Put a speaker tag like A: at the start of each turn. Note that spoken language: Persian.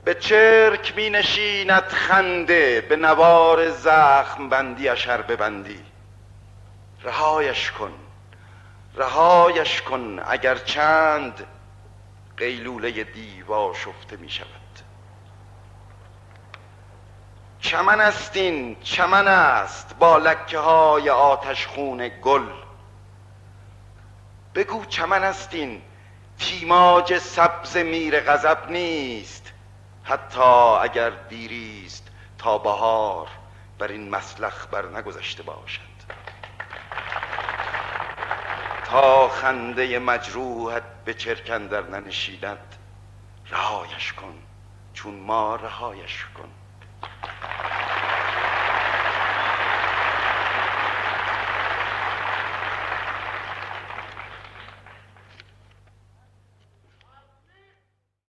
A: به چرک می نشیند خنده، به نوار زخم بندیش ار ببندی. رهایش کن رهایش کن اگر چند قیلوله دیو شفته می شود. چمن است این چمن است با لکه های آتش خون گل. بگو چمن است این تیماج سبز میر غضب نیست، حتی اگر دیریست تا بهار بر این مسلخ بر نگذشته باشد. تا خنده مجروحت به چرک اندر ننشیند، رهایش کن چون ما رهایش کن.